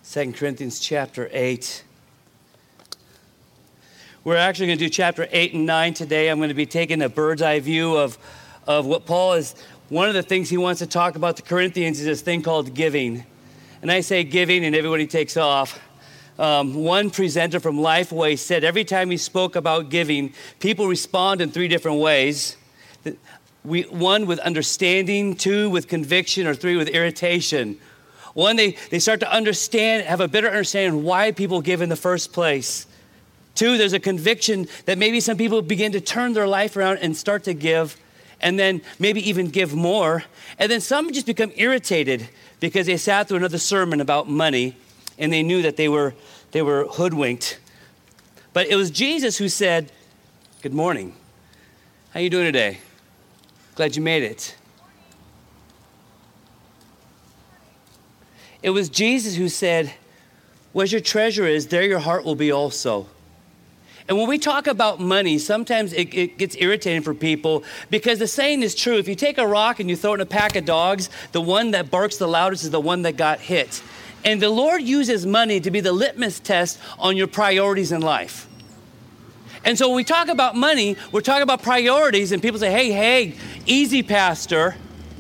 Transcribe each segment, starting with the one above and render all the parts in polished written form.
2 Corinthians chapter 8. We're actually going to do chapter 8 and 9 today. I'm going to be taking a bird's eye view of what Paul is. One of the things he wants to talk about the Corinthians is this thing called giving. And I say giving and everybody takes off. One presenter from Lifeway said every time he spoke about giving, people respond in 3 different ways. 1, with understanding, 2, with conviction, or 3, with irritation. 1, they start to understand, have a better understanding of why people give in the first place. 2, there's a conviction that maybe some people begin to turn their life around and start to give, and then maybe even give more. And then some just become irritated because they sat through another sermon about money and they knew that they were hoodwinked. But it was Jesus who said, "Good morning. How you doing today? Glad you made it." It was Jesus who said, "Where your treasure is, there your heart will be also." And when we talk about money, sometimes it gets irritating for people because the saying is true. If you take a rock and you throw it in a pack of dogs, the one that barks the loudest is the one that got hit. And the Lord uses money to be the litmus test on your priorities in life. And so when we talk about money, we're talking about priorities, and people say, hey, easy, Pastor,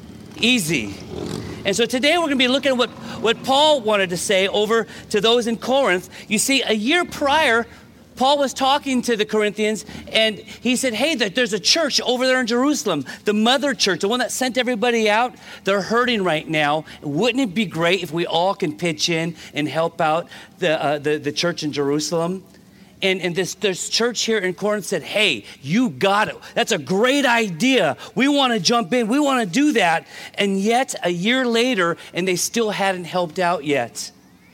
easy. And so today we're going to be looking at what Paul wanted to say over to those in Corinth. You see, a year prior, Paul was talking to the Corinthians, and he said, hey, there's a church over there in Jerusalem, the mother church, the one that sent everybody out. They're hurting right now. Wouldn't it be great if we all can pitch in and help out the church in Jerusalem? And this church here in Corinth said, hey, you got it. That's a great idea. We want to jump in. We want to do that. And yet a year later, and they still hadn't helped out yet.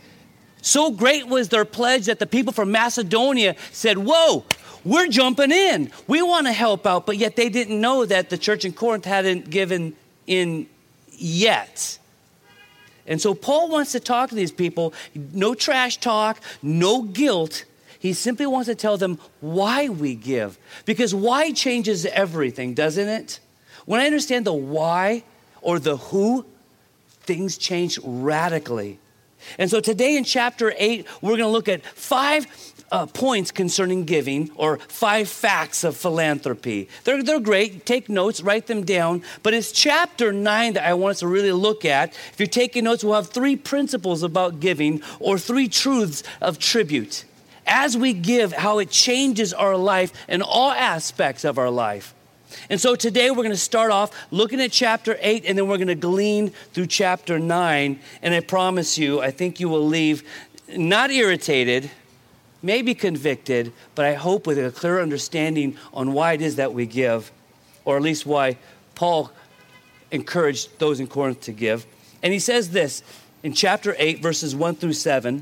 So great was their pledge that the people from Macedonia said, whoa, we're jumping in. We want to help out. But yet they didn't know that the church in Corinth hadn't given in yet. And so Paul wants to talk to these people. No trash talk, no guilt. He simply wants to tell them why we give. Because why changes everything, doesn't it? When I understand the why or the who, things change radically. And so today in chapter 8, we're going to look at 5 points concerning giving, or 5 facts of philanthropy. They're great. Take notes, write them down. But it's chapter 9 that I want us to really look at. If you're taking notes, we'll have 3 principles about giving, or 3 truths of tribute. As we give, how it changes our life in all aspects of our life. And so today we're going to start off looking at chapter 8, and then we're going to glean through chapter 9. And I promise you, I think you will leave not irritated, maybe convicted, but I hope with a clear understanding on why it is that we give, or at least why Paul encouraged those in Corinth to give. And he says this in chapter 8, verses 1 through 7.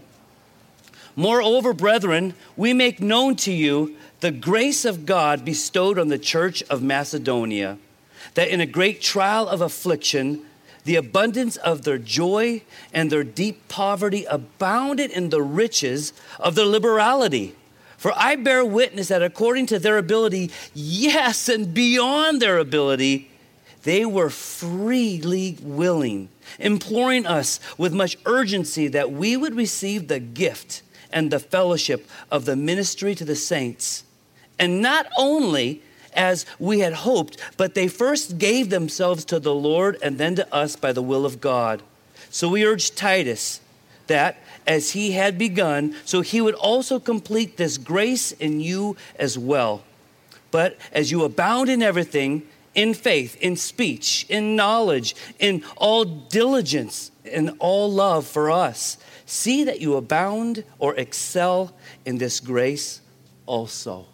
Moreover, brethren, we make known to you the grace of God bestowed on the church of Macedonia, that in a great trial of affliction, the abundance of their joy and their deep poverty abounded in the riches of their liberality. For I bear witness that according to their ability, yes, and beyond their ability, they were freely willing, imploring us with much urgency that we would receive the gift and the fellowship of the ministry to the saints. And not only as we had hoped, but they first gave themselves to the Lord and then to us by the will of God. So we urge Titus that as he had begun, so he would also complete this grace in you as well. But as you abound in everything, in faith, in speech, in knowledge, in all diligence, in all love for us, see that you abound or excel in this grace also.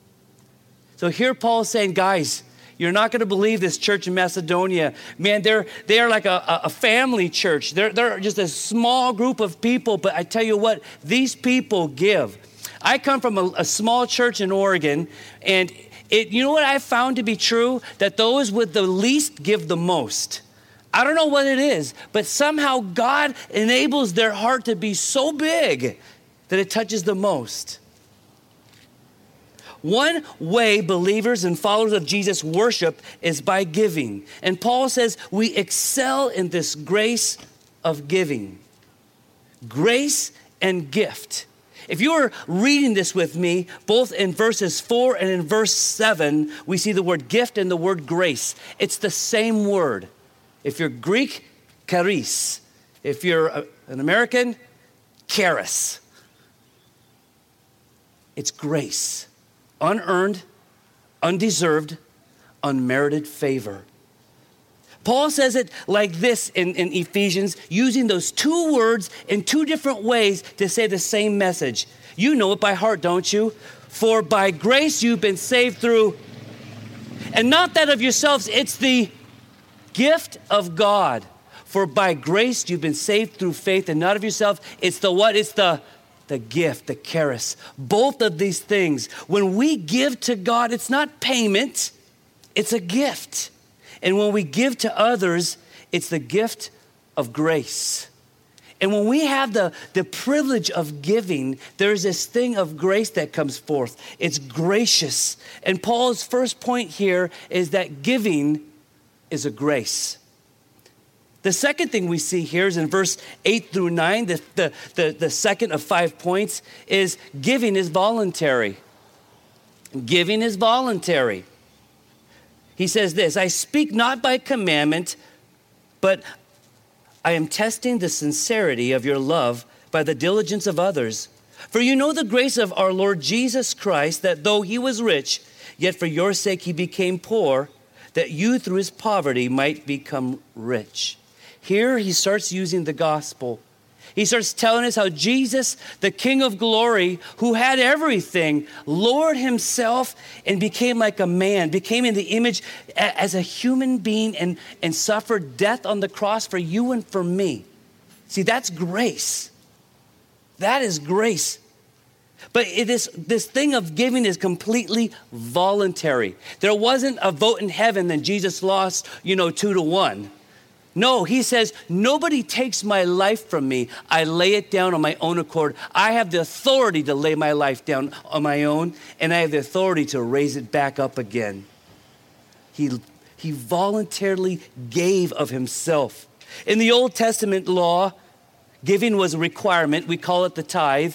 So here Paul is saying, guys, you're not going to believe this church in Macedonia. Man, they are like a family church. They're just a small group of people, but I tell you what, these people give. I come from a small church in Oregon, and you know what I found to be true? That those with the least give the most. I don't know what it is, but somehow God enables their heart to be so big that it touches the most. One way believers and followers of Jesus worship is by giving. And Paul says we excel in this grace of giving. Grace and gift. If you are reading this with me, both in verses 4 and in verse 7, we see the word gift and the word grace. It's the same word. If you're Greek, charis. If you're an American, charis. It's grace. Unearned, undeserved, unmerited favor. Paul says it like this in Ephesians, using those two words in two different ways to say the same message. You know it by heart, don't you? For by grace you've been saved through, and not that of yourselves, it's the gift of God. For by grace you've been saved through faith, and not of yourself. It's the what? It's the gift, the charis. Both of these things. When we give to God, it's not payment, it's a gift. And when we give to others, it's the gift of grace. And when we have the privilege of giving, there's this thing of grace that comes forth. It's gracious. And Paul's first point here is that giving is a grace. The second thing we see here is in verse 8 through 9, the second of 5 points is giving is voluntary. Giving is voluntary. He says this, I speak not by commandment, but I am testing the sincerity of your love by the diligence of others. For you know the grace of our Lord Jesus Christ, that though he was rich, yet for your sake he became poor, that you through his poverty might become rich. Here he starts using the gospel. He starts telling us how Jesus, the King of glory, who had everything, lowered himself and became like a man, became in the image as a human being and suffered death on the cross for you and for me. See, that's grace. That is grace. But this thing of giving is completely voluntary. There wasn't a vote in heaven that Jesus lost, 2-1. No, he says, nobody takes my life from me. I lay it down on my own accord. I have the authority to lay my life down on my own, and I have the authority to raise it back up again. He voluntarily gave of himself. In the Old Testament law, giving was a requirement. We call it the tithe.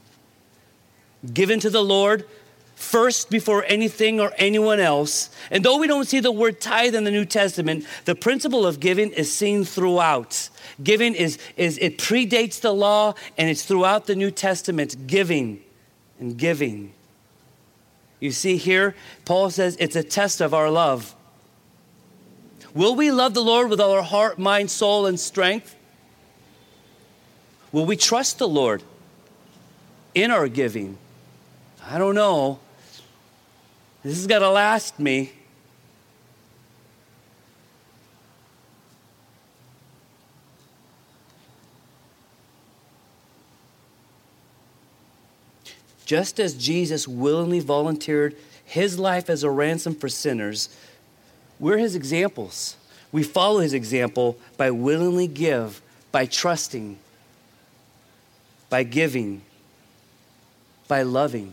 Given to the Lord first before anything or anyone else. And though we don't see the word tithe in the New Testament, the principle of giving is seen throughout. Giving it predates the law, and it's throughout the New Testament, giving and giving. You see here, Paul says it's a test of our love. Will we love the Lord with all our heart, mind, soul, and strength? Will we trust the Lord in our giving? I don't know. This has got to last me. Just as Jesus willingly volunteered his life as a ransom for sinners, we're his examples. We follow his example by willingly give, by trusting, by giving, by loving.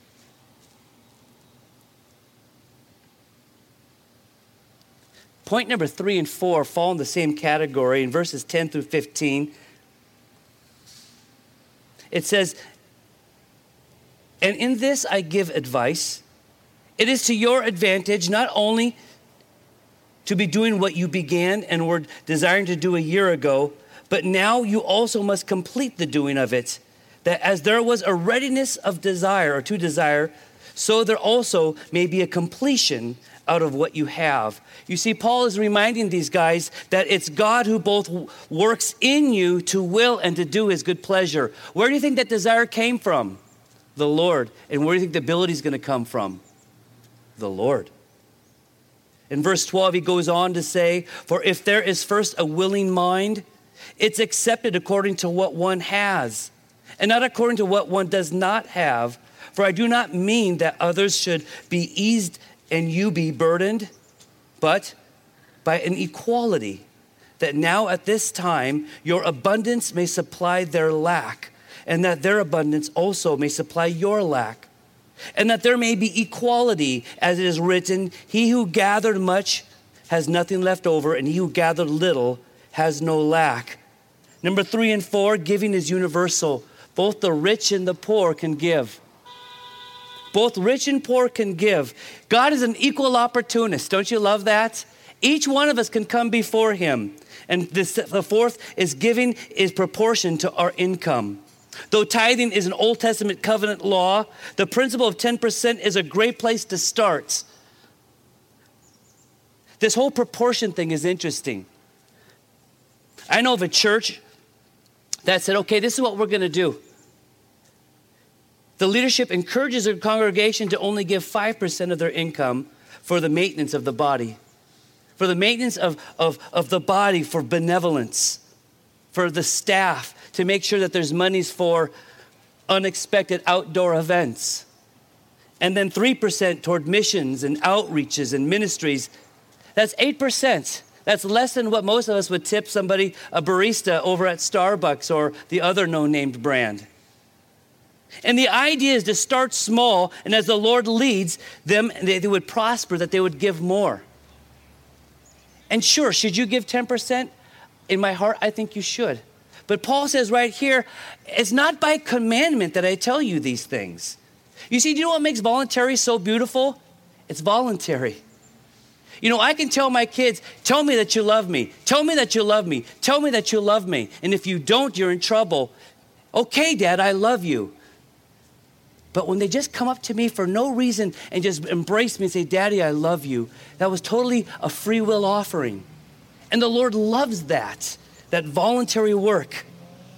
Point number 3 and 4 fall in the same category in verses 10 through 15. It says, and in this I give advice. It is to your advantage not only to be doing what you began and were desiring to do a year ago, but now you also must complete the doing of it. That as there was a readiness of desire or to desire, so there also may be a completion out of what you have. You see, Paul is reminding these guys that it's God who both works in you to will and to do his good pleasure. Where do you think that desire came from? The Lord. And where do you think the ability is going to come from? The Lord. In verse 12, he goes on to say, for if there is first a willing mind, it's accepted according to what one has, and not according to what one does not have. For I do not mean that others should be eased and you be burdened, but by an equality, that now at this time your abundance may supply their lack, and that their abundance also may supply your lack, and that there may be equality, as it is written, he who gathered much has nothing left over, and he who gathered little has no lack. Number 3 and 4, giving is universal. Both the rich and the poor can give. Both rich and poor can give. God is an equal opportunist. Don't you love that? Each one of us can come before him. And the fourth is giving is proportion to our income. Though tithing is an Old Testament covenant law, the principle of 10% is a great place to start. This whole proportion thing is interesting. I know of a church that said, okay, this is what we're going to do. The leadership encourages their congregation to only give 5% of their income for the maintenance of the body, for the maintenance of the body, for benevolence, for the staff, to make sure that there's monies for unexpected outdoor events. And then 3% toward missions and outreaches and ministries. That's 8%. That's less than what most of us would tip somebody, a barista over at Starbucks or the other no-named brand. And the idea is to start small, and as the Lord leads them, they would prosper, that they would give more. And sure, should you give 10%? In my heart, I think you should. But Paul says right here, it's not by commandment that I tell you these things. You see, do you know what makes voluntary so beautiful? It's voluntary. You know, I can tell my kids, tell me that you love me. Tell me that you love me. Tell me that you love me. And if you don't, you're in trouble. Okay, Dad, I love you. But when they just come up to me for no reason and just embrace me and say, Daddy, I love you, that was totally a free will offering. And the Lord loves that voluntary work.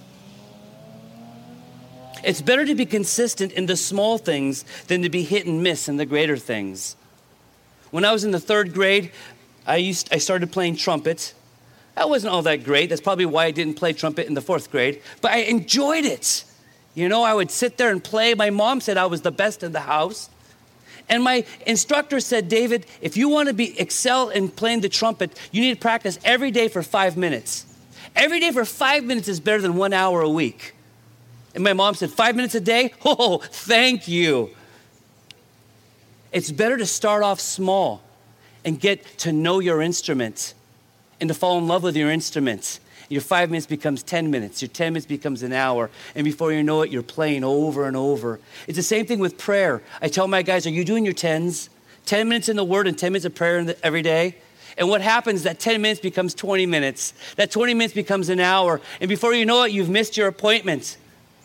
It's better to be consistent in the small things than to be hit and miss in the greater things. When I was in the 3rd grade, I started playing trumpet. That wasn't all that great. That's probably why I didn't play trumpet in the 4th grade. But I enjoyed it. You know, I would sit there and play. My mom said I was the best in the house. And my instructor said, David, if you want to excel in playing the trumpet, you need to practice every day for 5 minutes. Every day for 5 minutes is better than 1 hour a week. And my mom said, 5 minutes a day? Oh, thank you. It's better to start off small and get to know your instrument and to fall in love with your instrument. Your 5 minutes becomes 10 minutes. Your 10 minutes becomes an hour. And before you know it, you're playing over and over. It's the same thing with prayer. I tell my guys, are you doing your 10s? 10 minutes in the Word and 10 minutes of prayer every day? And what happens, that 10 minutes becomes 20 minutes. That 20 minutes becomes an hour. And before you know it, you've missed your appointment.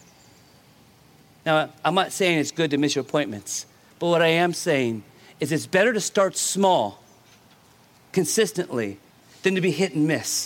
Now, I'm not saying it's good to miss your appointments. But what I am saying is it's better to start small, consistently, than to be hit and miss.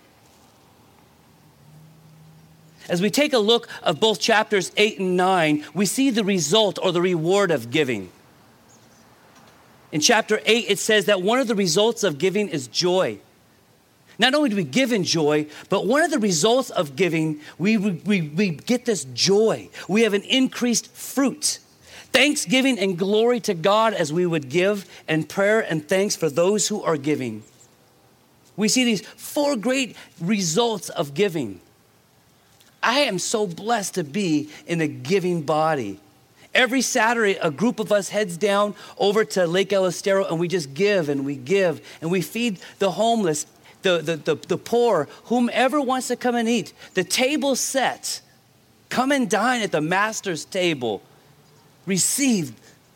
As we take a look of both chapters 8 and 9, we see the result or the reward of giving. In chapter 8, it says that one of the results of giving is joy. Not only do we give in joy, but one of the results of giving, we get this joy. We have an increased fruit. Thanksgiving and glory to God as we would give, and prayer and thanks for those who are giving. We see these 4 great results of giving. I am so blessed to be in a giving body. Every Saturday, a group of us heads down over to Lake El Estero, and we just give, and we feed the homeless, the poor, whomever wants to come and eat. The table's set. Come and dine at the master's table. Receive.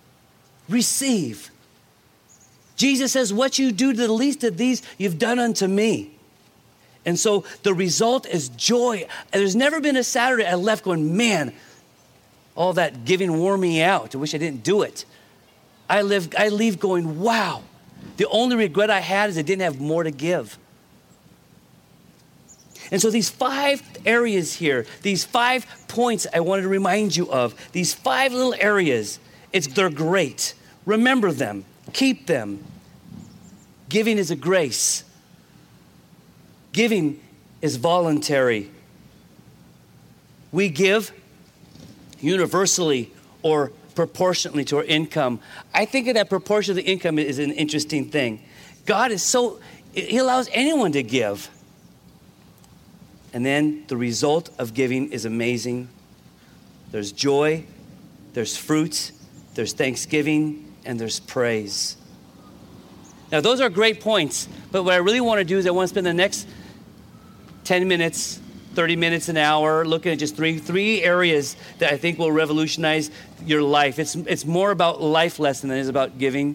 Jesus says, what you do to the least of these, you've done unto me. And so the result is joy. And there's never been a Saturday I left going, man, all that giving wore me out. I wish I didn't do it. I leave going, wow. The only regret I had is I didn't have more to give. And so these 5 areas here, these 5 points I wanted to remind you of, these 5 little areas, they're great. Remember them. Keep them. Giving is a grace. Giving is voluntary. We give universally or proportionately to our income. I think that proportion of the income is an interesting thing. God is He allows anyone to give. And then the result of giving is amazing. There's joy, there's fruit, there's thanksgiving, and there's praise. Now, those are great points, but what I really want to do is I want to spend the next 10 minutes, 30 minutes, an hour, looking at just three areas that I think will revolutionize your life. It's more about life lesson than it is about giving.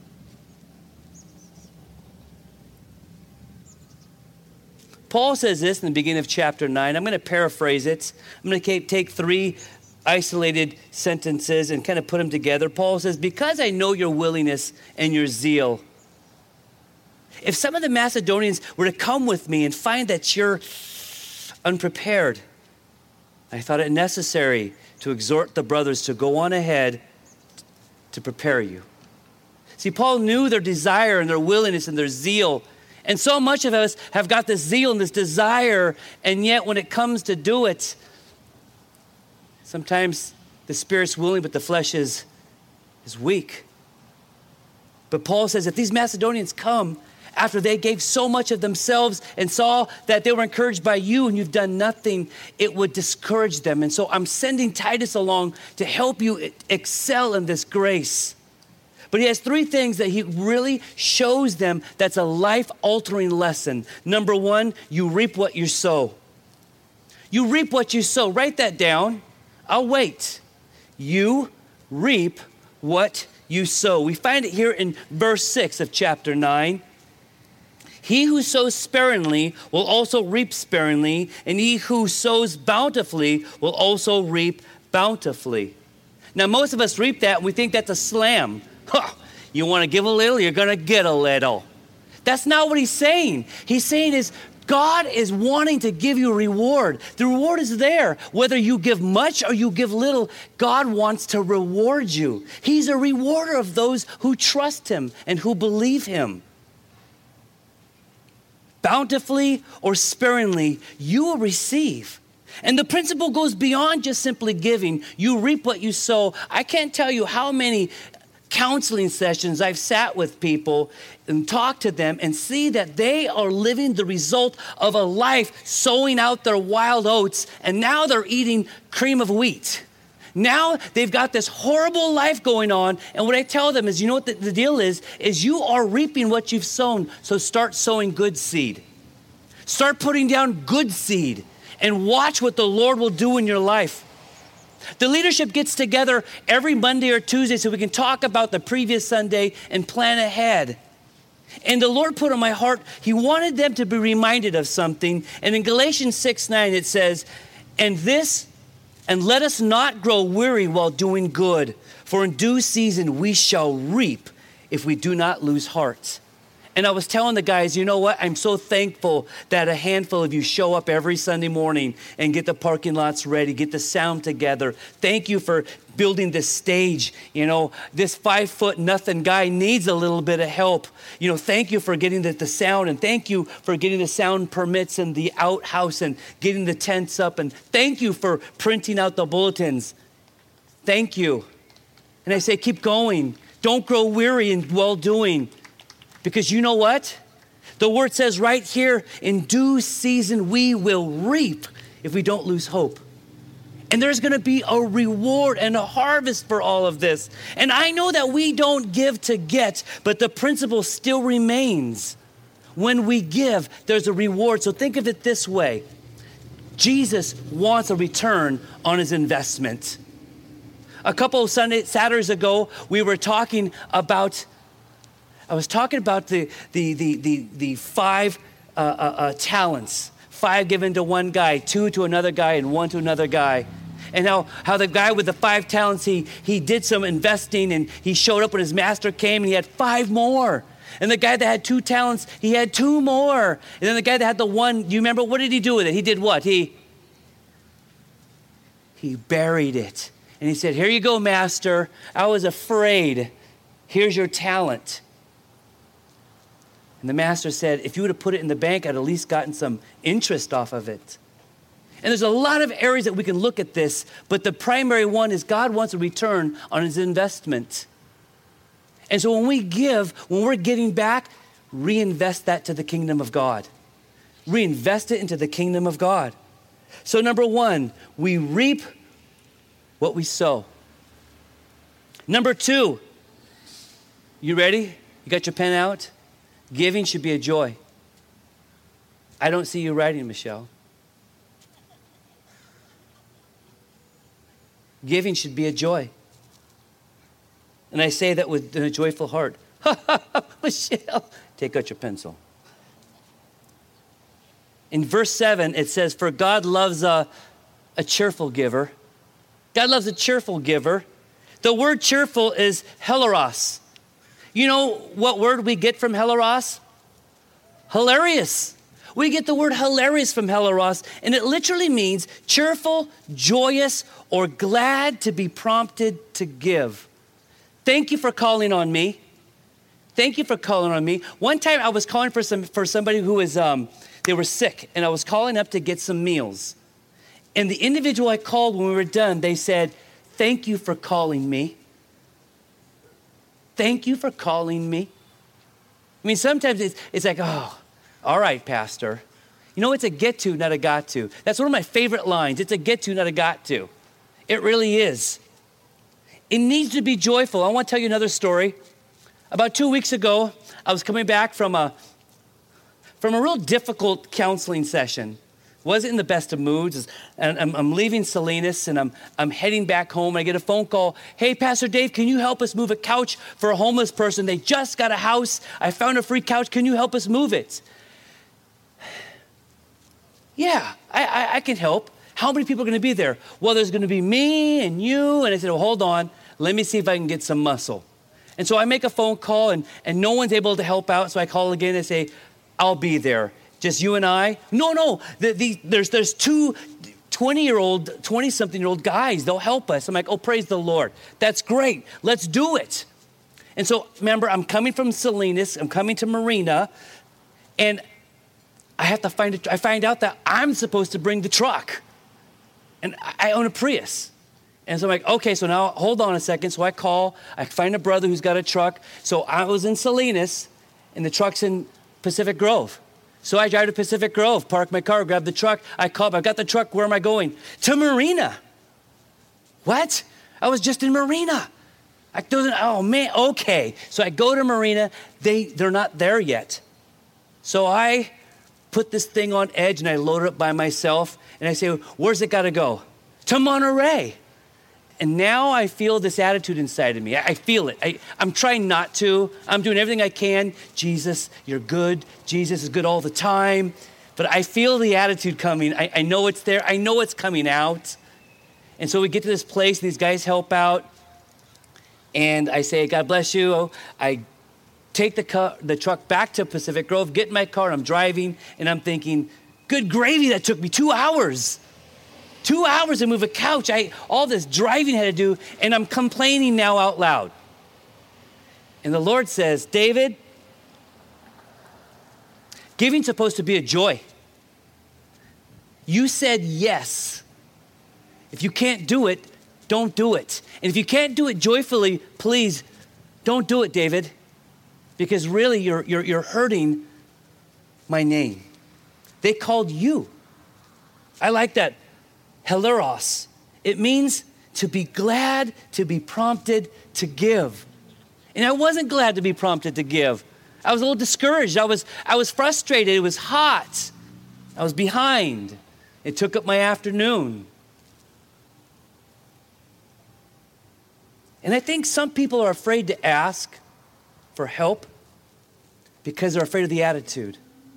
Paul says this in the beginning of chapter 9. I'm going to paraphrase it. I'm going to take 3 isolated sentences and kind of put them together. Paul says, because I know your willingness and your zeal. If some of the Macedonians were to come with me and find that you're unprepared, I thought it necessary to exhort the brothers to go on ahead to prepare you. See, Paul knew their desire and their willingness and their zeal. And so much of us have got this zeal and this desire, and yet when it comes to do it, sometimes the spirit's willing, but the flesh is weak. But Paul says, if these Macedonians come after they gave so much of themselves and saw that they were encouraged by you and you've done nothing, it would discourage them. And so I'm sending Titus along to help you excel in this grace. But he has 3 things that he really shows them that's a life-altering lesson. Number 1, you reap what you sow. You reap what you sow. Write that down. I'll wait. You reap what you sow. We find it here in verse 6 of chapter 9. He who sows sparingly will also reap sparingly, and he who sows bountifully will also reap bountifully. Now, most of us reap that, and we think that's a slam. You want to give a little, you're going to get a little. That's not what he's saying. He's saying is God is wanting to give you a reward. The reward is there. Whether you give much or you give little, God wants to reward you. He's a rewarder of those who trust him and who believe him. Bountifully or sparingly, you will receive. And the principle goes beyond just simply giving. You reap what you sow. I can't tell you how many counseling sessions I've sat with people and talked to them and see that they are living the result of a life sowing out their wild oats, and now they're eating cream of wheat. Now they've got this horrible life going on, and what I tell them is, you know what the deal is you are reaping what you've sown, so start sowing good seed. Start putting down good seed and watch what the Lord will do in your life. The leadership gets together every Monday or Tuesday so we can talk about the previous Sunday and plan ahead. And the Lord put on my heart, he wanted them to be reminded of something. And in Galatians 6:9 it says, and let us not grow weary while doing good, for in due season we shall reap if we do not lose heart. And I was telling the guys, you know what? I'm so thankful that a handful of you show up every Sunday morning and get the parking lots ready, get the sound together. Thank you for building this stage. You know, this 5'0" guy needs a little bit of help. You know, thank you for getting the sound, and thank you for getting the sound permits and the outhouse and getting the tents up. And thank you for printing out the bulletins. Thank you. And I say, keep going. Don't grow weary in well-doing. Because you know what? The word says right here, in due season we will reap if we don't lose hope. And there's going to be a reward and a harvest for all of this. And I know that we don't give to get, but the principle still remains. When we give, there's a reward. So think of it this way. Jesus wants a return on his investment. A couple of Saturdays ago, we were talking about I was talking about the 5 talents, 5 given to one guy, 2 to another guy, and 1 to another guy. And how the guy with the 5 talents, he did some investing, and he showed up when his master came and he had 5 more. And the guy that had 2 talents, he had 2 more. And then the guy that had the 1, you remember, what did he do with it? He did what? He buried it. And he said, here you go, master. I was afraid. Here's your talent. And the master said, if you would have put it in the bank, I'd at least gotten some interest off of it. And there's a lot of areas that we can look at this, but the primary one is God wants a return on his investment. And so when we give, when we're getting back, reinvest that to the kingdom of God. Reinvest it into the kingdom of God. So number 1, we reap what we sow. Number 2, you ready? You got your pen out? Giving should be a joy. I don't see you writing, Michelle. Giving should be a joy. And I say that with a joyful heart. Michelle, take out your pencil. In verse 7, it says, for God loves a cheerful giver. God loves a cheerful giver. The word cheerful is hilaros. You know what word we get from hilaros? Hilarious. We get the word hilarious from hilaros, and it literally means cheerful, joyous, or glad to be prompted to give. Thank you for calling on me. Thank you for calling on me. One time I was calling for somebody who was, they were sick, and I was calling up to get some meals. And the individual I called when we were done, they said, thank you for calling me. Thank you for calling me. I mean, sometimes it's like, oh, all right, Pastor. You know, it's a get to, not a got to. That's one of my favorite lines. It's a get to, not a got to. It really is. It needs to be joyful. I want to tell you another story. About 2 weeks ago, I was coming back from a real difficult counseling session. Wasn't in the best of moods. And I'm leaving Salinas, and I'm heading back home. I get a phone call. Hey, Pastor Dave, can you help us move a couch for a homeless person? They just got a house. I found a free couch. Can you help us move it? Yeah, I can help. How many people are going to be there? Well, there's going to be me and you. And I said, well, hold on. Let me see if I can get some muscle. And so I make a phone call, and no one's able to help out. So I call again and say, I'll be there. Just you and I? No. There's two 20-something-year-old guys. They'll help us. I'm like, oh, praise the Lord. That's great. Let's do it. And so, remember, I'm coming from Salinas. I'm coming to Marina. And I have to I find out that I'm supposed to bring the truck. And I own a Prius. And so I'm like, okay, so now hold on a second. So I call. I find a brother who's got a truck. So I was in Salinas, and the truck's in Pacific Grove. So I drive to Pacific Grove, park my car, grab the truck. I call, I've got the truck. Where am I going? To Marina. What? I was just in Marina. Oh man, okay. So I go to Marina. They're not there yet. So I put this thing on edge and I load it up by myself. And I say, where's it got to go? To Monterey. And now I feel this attitude inside of me. I feel it. I'm trying not to. I'm doing everything I can. Jesus, you're good. Jesus is good all the time. But I feel the attitude coming. I know it's there. I know it's coming out. And so we get to this place, and these guys help out. And I say, God bless you. I take the truck back to Pacific Grove, get in my car, and I'm driving. And I'm thinking, good gravy, that took me 2 hours. 2 hours to move a couch. All this driving I had to do, and I'm complaining now out loud. And the Lord says, David, giving's supposed to be a joy. You said yes. If you can't do it, don't do it. And if you can't do it joyfully, please don't do it, David, because really you're hurting my name. They called you. I like that. Hilaros. It means to be glad, to be prompted to give. And I wasn't glad to be prompted to give. I was a little discouraged. I was frustrated. It was hot. I was behind. It took up my afternoon. And I think some people are afraid to ask for help because they're afraid of the attitude.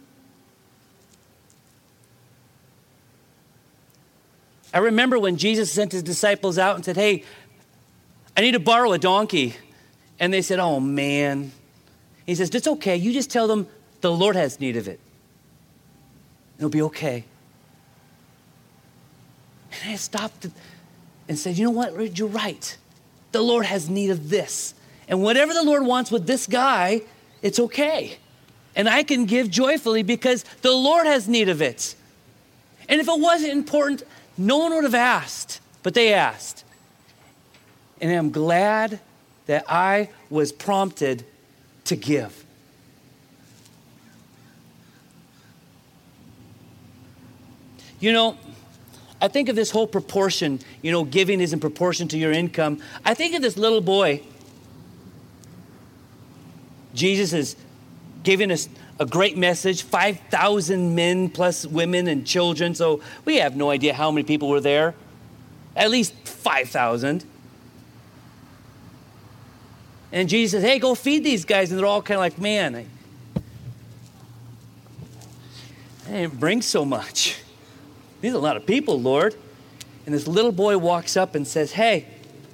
I remember when Jesus sent his disciples out and said, hey, I need to borrow a donkey. And they said, oh, man. He says, it's okay. You just tell them the Lord has need of it. It'll be okay. And I stopped and said, you know what? You're right. The Lord has need of this. And whatever the Lord wants with this guy, it's okay. And I can give joyfully because the Lord has need of it. And if it wasn't important, no one would have asked, but they asked. And I'm glad that I was prompted to give. You know, I think of this whole proportion, giving is in proportion to your income. I think of this little boy. Jesus is giving us a great message, 5,000 men plus women and children. So we have no idea how many people were there. At least 5,000. And Jesus says, hey, go feed these guys. And they're all kind of like, man, I didn't bring so much. These are a lot of people, Lord. And this little boy walks up and says, hey,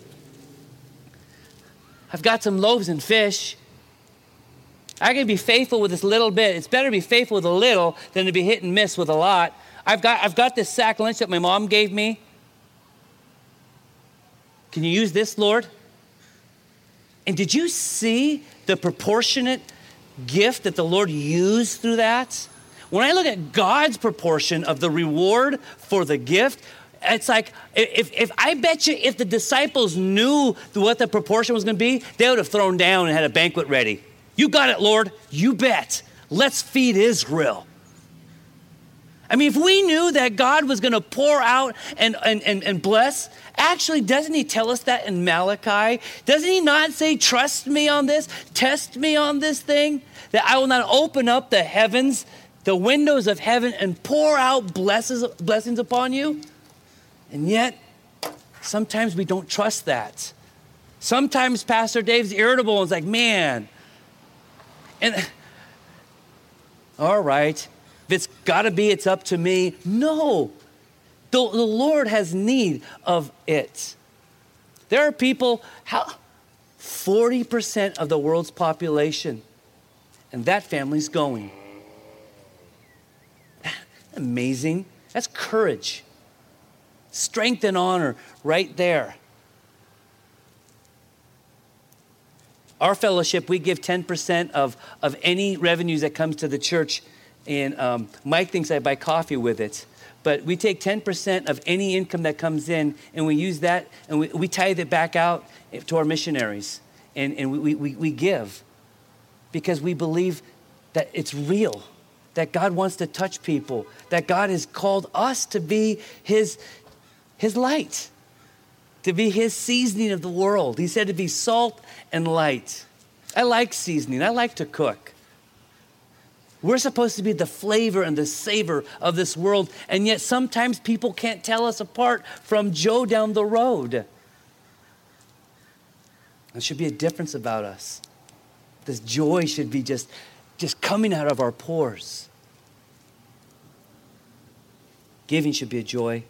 I've got some loaves and fish. I can be faithful with this little bit. It's better to be faithful with a little than to be hit and miss with a lot. I've got this sack lunch that my mom gave me. Can you use this, Lord? And did you see the proportionate gift that the Lord used through that? When I look at God's proportion of the reward for the gift, it's like, if I bet you if the disciples knew what the proportion was going to be, they would have thrown down and had a banquet ready. You got it, Lord. You bet. Let's feed Israel. I mean, if we knew that God was going to pour out and bless, actually, doesn't he tell us that in Malachi? Doesn't he not say, trust me on this, test me on this thing, that I will not open up the heavens, the windows of heaven, and pour out blessings upon you? And yet, sometimes we don't trust that. Sometimes Pastor Dave's irritable and is like, man, and all right, if it's got to be, it's up to me. No, the Lord has need of it. There are people, 40% of the world's population, and that family's going. Amazing. That's courage. Strength and honor right there. Our fellowship, we give 10% of any revenues that comes to the church. And Mike thinks I buy coffee with it. But we take 10% of any income that comes in, and we use that, and we tithe it back out to our missionaries. And we give because we believe that it's real, that God wants to touch people, that God has called us to be his light, to be his seasoning of the world. He said to be salt and light. I like seasoning. I like to cook. We're supposed to be the flavor and the savor of this world, and yet sometimes people can't tell us apart from Joe down the road. There should be a difference about us. This joy should be just coming out of our pores. Giving should be a joy.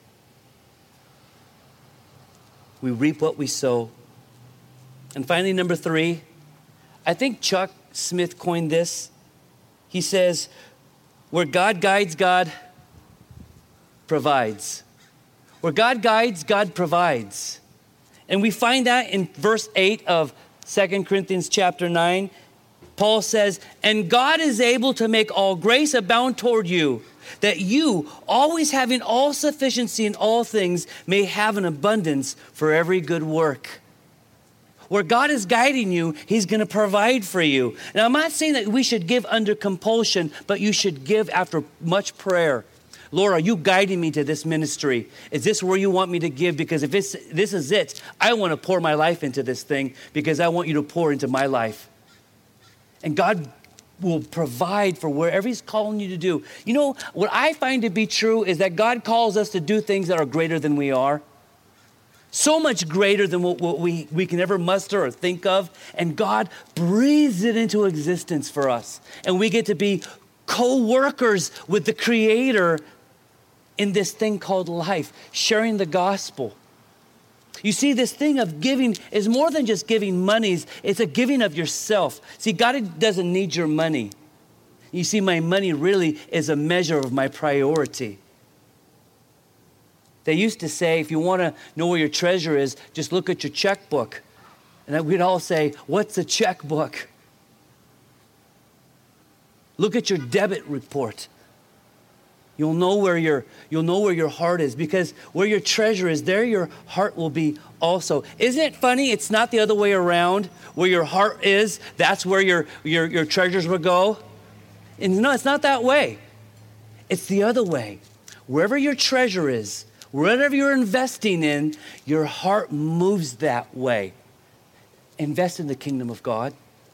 We reap what we sow. And finally, number 3, I think Chuck Smith coined this. He says, where God guides, God provides. Where God guides, God provides. And we find that in verse 8 of 2 Corinthians chapter 9. Paul says, and God is able to make all grace abound toward you, that you, always having all sufficiency in all things, may have an abundance for every good work. Where God is guiding you, he's going to provide for you. Now, I'm not saying that we should give under compulsion, but you should give after much prayer. Lord, are you guiding me to this ministry? Is this where you want me to give? Because if this is it, I want to pour my life into this thing because I want you to pour into my life. And God will provide for wherever he's calling you to do. You know, what I find to be true is that God calls us to do things that are greater than we are. So much greater than what we can ever muster or think of. And God breathes it into existence for us. And we get to be co-workers with the Creator in this thing called life, sharing the gospel. You see, this thing of giving is more than just giving monies. It's a giving of yourself. See, God doesn't need your money. You see, my money really is a measure of my priority. They used to say, if you want to know where your treasure is, just look at your checkbook. And we'd all say, what's a checkbook? Look at your debit report. You'll know where your heart is, because where your treasure is, there your heart will be also. Isn't it funny? It's not the other way around. Where your heart is, that's where your treasures will go. And no, it's not that way. It's the other way. Wherever your treasure is, whatever you're investing in, your heart moves that way. Invest in the kingdom of God.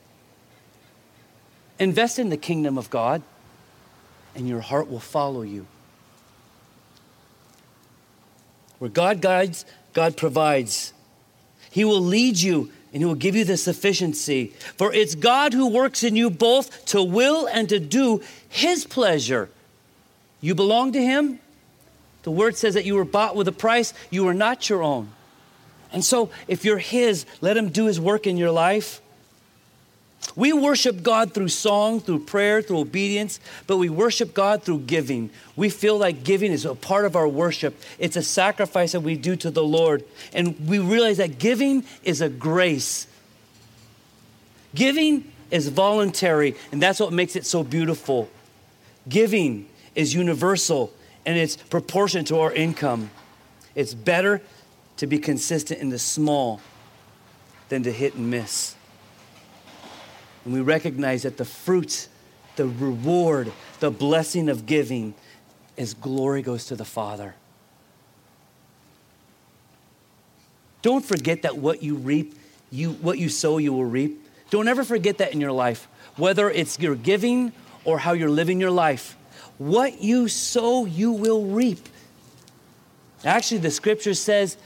Invest in the kingdom of God, and your heart will follow you. Where God guides, God provides. He will lead you and he will give you the sufficiency. For it's God who works in you both to will and to do his pleasure. You belong to him. The word says that you were bought with a price. You are not your own. And so if you're his, let him do his work in your life. We worship God through song, through prayer, through obedience, but we worship God through giving. We feel like giving is a part of our worship. It's a sacrifice that we do to the Lord. And we realize that giving is a grace. Giving is voluntary, and that's what makes it so beautiful. Giving is universal, and it's proportionate to our income. It's better to be consistent in the small than to hit and miss. And we recognize that the fruit, the reward, the blessing of giving is glory goes to the Father. Don't forget that what you reap, what you sow, you will reap. Don't ever forget that in your life, whether it's your giving or how you're living your life. What you sow, you will reap. Actually, the scripture says,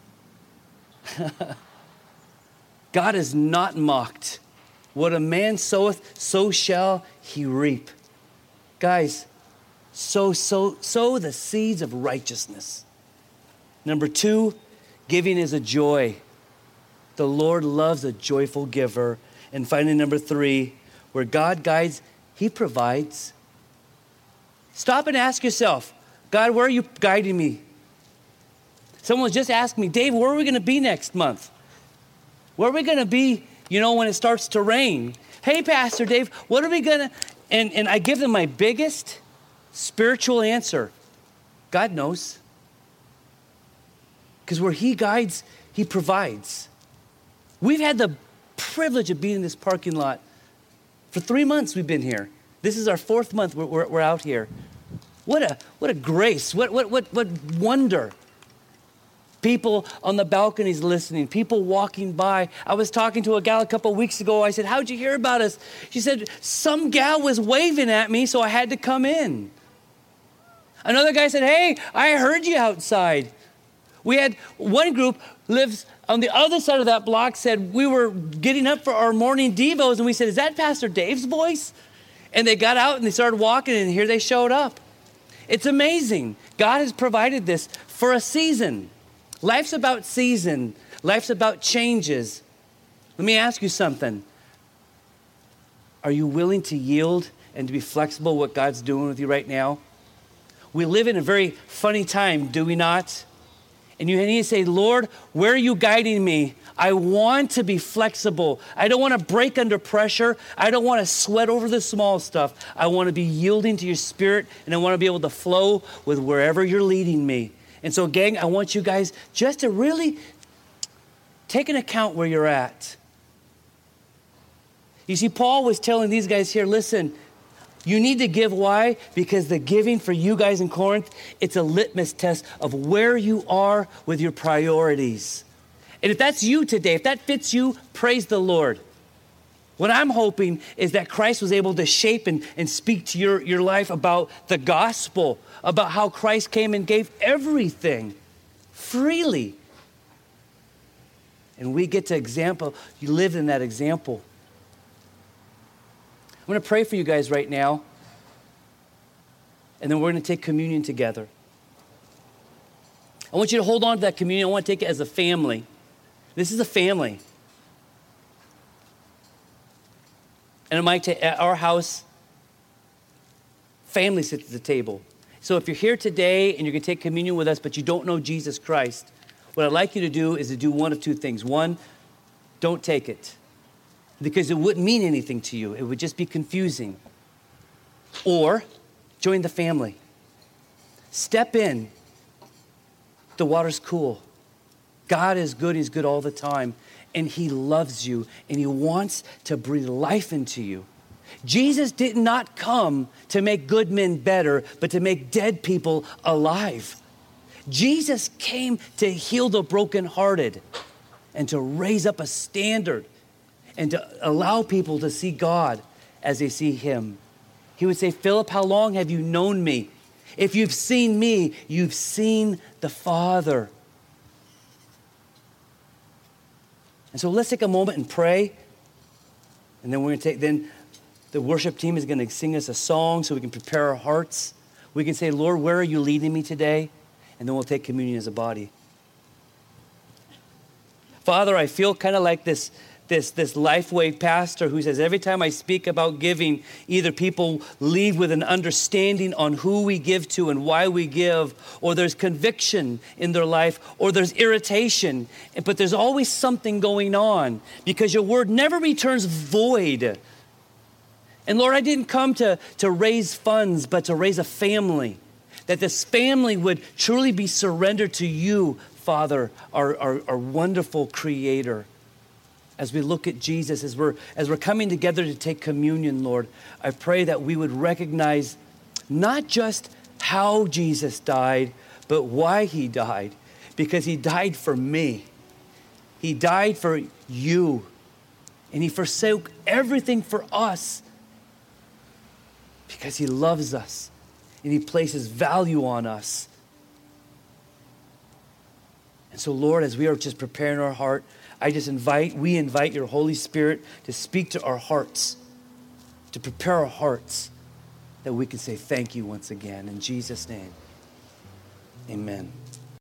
God is not mocked. What a man soweth, so shall he reap. Guys, sow the seeds of righteousness. Number 2, giving is a joy. The Lord loves a joyful giver. And finally, number 3, where God guides, he provides. Stop and ask yourself, God, where are you guiding me? Someone was just asking me, Dave, where are we going to be next month? Where are we going to be, when it starts to rain? Hey, Pastor Dave, what are we going to... And I give them my biggest spiritual answer. God knows. Because where he guides, he provides. We've had the privilege of being in this parking lot. For 3 months we've been here. This is our 4th month we're out here. What a grace. What wonder. People on the balconies listening, people walking by. I was talking to a gal a couple of weeks ago. I said, how'd you hear about us? She said, some gal was waving at me, so I had to come in. Another guy said, hey, I heard you outside. We had one group lives on the other side of that block, said we were getting up for our morning devos, and we said, is that Pastor Dave's voice? And they got out and they started walking, and here they showed up. It's amazing. God has provided this for a season. Life's about season. Life's about changes. Let me ask you something. Are you willing to yield and to be flexible what God's doing with you right now? We live in a very funny time, do we not? And you need to say, Lord, where are you guiding me? I want to be flexible. I don't want to break under pressure. I don't want to sweat over the small stuff. I want to be yielding to your spirit, and I want to be able to flow with wherever you're leading me. And so, gang, I want you guys just to really take an account where you're at. You see, Paul was telling these guys here, listen, you need to give. Why? Because the giving for you guys in Corinth, it's a litmus test of where you are with your priorities. And if that's you today, if that fits you, praise the Lord. What I'm hoping is that Christ was able to shape and speak to your life about the gospel, about how Christ came and gave everything freely. And we get to you live in that example. I'm going to pray for you guys right now. And then we're going to take communion together. I want you to hold on to that communion. I want to take it as a family. This is a family. And it might take, at our house, family sits at the table. So if you're here today and you're going to take communion with us, but you don't know Jesus Christ, what I'd like you to do is to do one of two things. One, don't take it, because it wouldn't mean anything to you. It would just be confusing. Or join the family. Step in. The water's cool. God is good. He's good all the time. And he loves you, and he wants to breathe life into you. Jesus did not come to make good men better, but to make dead people alive. Jesus came to heal the brokenhearted and to raise up a standard and to allow people to see God as they see him. He would say, Philip, how long have you known me? If you've seen me, you've seen the Father. And so let's take a moment and pray. And then then the worship team is going to sing us a song so we can prepare our hearts. We can say, Lord, where are you leading me today? And then we'll take communion as a body. Father, I feel kind of like this Lifeway pastor who says every time I speak about giving, either people leave with an understanding on who we give to and why we give, or there's conviction in their life, or there's irritation. But there's always something going on because your word never returns void. And Lord, I didn't come to raise funds, but to raise a family. That this family would truly be surrendered to you, Father, our wonderful creator. As we look at Jesus, as we're coming together to take communion, Lord, I pray that we would recognize not just how Jesus died, but why he died. Because he died for me. He died for you. And he forsook everything for us. Because he loves us. And he places value on us. And so, Lord, as we are just preparing our heart, we invite your Holy Spirit to speak to our hearts, to prepare our hearts, that we can say thank you once again. In Jesus' name, amen.